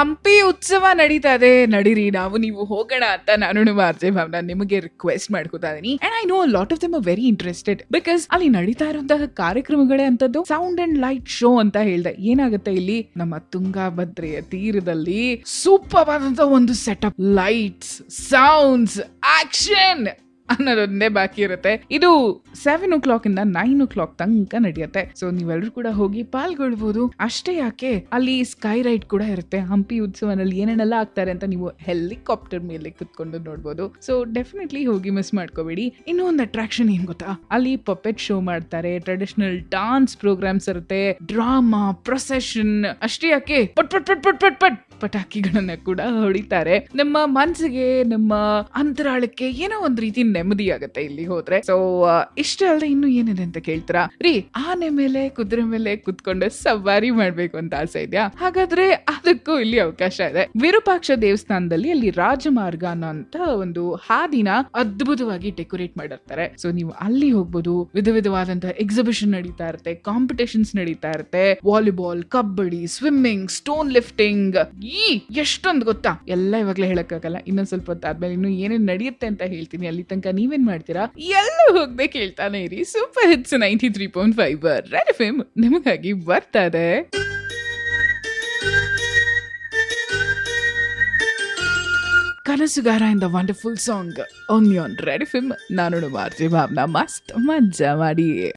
ಹಂಪಿ ಉತ್ಸವ ನಡೀತಾ ಇದೆ, ನಡೀರಿ ನೀವು ಹೋಗೋಣ ಅಂತ ನಾನು ಮಾರ್ಜೆ ಭಾವನ ನಿಮಗೆ ರಿಕ್ವೆಸ್ಟ್ ಮಾಡ್ಕೋತಾ ಇದೀನಿ. And I know lot of them are very interested because ಅಲ್ಲಿ ನಡೀತಾ ಇರುವಂತಹ ಕಾರ್ಯಕ್ರಮಗಳೇ ಅಂತದ್ದು ಸೌಂಡ್ ಅಂಡ್ ಲೈಟ್ ಶೋ ಅಂತ ಹೇಳ್ದೆ. ಏನಾಗುತ್ತೆ ಇಲ್ಲಿ ನಮ್ಮ ತುಂಗಾಭದ್ರೆಯ ತೀರದಲ್ಲಿ ಸೂಪರ್ ಆದಂತ ಒಂದು ಸೆಟಪ್, ಲೈಟ್ಸ್, ಸೌಂಡ್ಸ್, ಆಕ್ಷನ್ ಅನ್ನೋದೊಂದೇ ಬಾಕಿ ಇರುತ್ತೆ. ಇದು 7 ಇಂದ 9 ತನಕ ನಡೆಯುತ್ತೆ. ಸೊ ನೀವೆಲ್ಲರೂ ಕೂಡ ಹೋಗಿ ಪಾಲ್ಗೊಳ್ಬಹುದು. ಅಷ್ಟೇ ಯಾಕೆ, ಅಲ್ಲಿ ಸ್ಕೈ ರೈಡ್ ಕೂಡ ಇರುತ್ತೆ. ಹಂಪಿ ಉತ್ಸವನಲ್ಲಿ ಏನೇನೆಲ್ಲ ಆಗ್ತಾರೆ ಅಂತ ನೀವು ಹೆಲಿಕಾಪ್ಟರ್ ಮೇಲೆ ಕುತ್ಕೊಂಡು ನೋಡ್ಬೋದು. ಸೊ ಡೆಫಿನೆಟ್ಲಿ ಹೋಗಿ ಮಿಸ್ ಮಾಡ್ಕೋಬೇಡಿ. ಇನ್ನೂ ಒಂದು ಅಟ್ರಾಕ್ಷನ್ ಏನ್ ಗೊತ್ತಾ, ಅಲ್ಲಿ ಪಪೆಟ್ ಶೋ ಮಾಡ್ತಾರೆ, ಟ್ರೆಡಿಷನಲ್ ಡಾನ್ಸ್ ಪ್ರೋಗ್ರಾಮ್ಸ್ ಇರುತ್ತೆ, ಡ್ರಾಮಾ, ಪ್ರೊಸೆಷನ್. ಅಷ್ಟೇ ಯಾಕೆ ಪಟ್ ಪಟ್ ಪಟ್ ಪಟ್ ಪಟ್ ಪಟ್ ಪಟಾಕಿಗಳನ್ನ ಕೂಡ ಹೊಡಿತಾರೆ. ನಮ್ಮ ಮನ್ಸಿಗೆ, ನಮ್ಮ ಅಂತರಾಳಕ್ಕೆ ಏನೋ ಒಂದ್ ರೀತಿ ನೆಮ್ಮದಿ ಆಗುತ್ತೆ ಇಲ್ಲಿ ಹೋದ್ರೆ. ಸೊ ಇಷ್ಟೇ ಅಲ್ಲದೆ ಇನ್ನು ಏನಿದೆ ಅಂತ ಕೇಳ್ತೀರಾ? ರೀ, ಆನೆ ಮೇಲೆ, ಕುದುರೆ ಮೇಲೆ ಕುತ್ಕೊಂಡು ಸವಾರಿ ಮಾಡ್ಬೇಕು ಅಂತ ಆಸೆ ಇದೆಯಾ? ಹಾಗಾದ್ರೆ ಅದಕ್ಕೂ ಇಲ್ಲಿ ಅವಕಾಶ ಇದೆ. ವಿರೂಪಾಕ್ಷ ದೇವಸ್ಥಾನದಲ್ಲಿ ಅಲ್ಲಿ ರಾಜಮಾರ್ಗ ಅನ್ನೋಂತ ಒಂದು ಹಾದಿನ ಅದ್ಭುತವಾಗಿ ಡೆಕೋರೇಟ್ ಮಾಡಿರ್ತಾರೆ. ಸೊ ನೀವು ಅಲ್ಲಿ ಹೋಗ್ಬೋದು. ವಿಧ ವಿಧವಾದಂತಹ ಎಕ್ಸಿಬಿಷನ್ ನಡೀತಾ ಇರುತ್ತೆ, ಕಾಂಪಿಟೇಷನ್ಸ್ ನಡೀತಾ ಇರುತ್ತೆ, volleyball, kabaddi, swimming, stone lifting, ಎಷ್ಟೊಂದು ಗೊತ್ತಾ, ಎಲ್ಲ ಇವಾಗ್ಲೇ ಹೇಳಕ್ಕಾಗಲ್ಲ. ಇನ್ನೊಂದ್ ಸ್ವಲ್ಪ ಹೊತ್ತಾದ್ಮೇಲೆ ಇನ್ನು ಏನೇನ್ ನಡೆಯುತ್ತೆ ಅಂತ ಹೇಳ್ತೀನಿ. ಅಲ್ಲಿ ತನಕ ನೀವೇನ್ ಮಾಡ್ತೀರಾ? ಎಲ್ಲೂ ಹೋಗ್ಬೇಕು, ಹೇಳ್ತಾನೆ ಇರಿ. ಸೂಪರ್ ಹಿಟ್ಸ್ 93.5 ರೆಡ್ ಎಫ್ಎಂ ನಿಮಗಾಗಿ ಬರ್ತಾ ಇದೆ. Kanasugara in the wonderful song only on Red FM. ನಾನು ಮಾರ್ಜೆ ಭಾವನಾ. ಮಸ್ತ್ ಮಜಾ ಮಾಡಿ.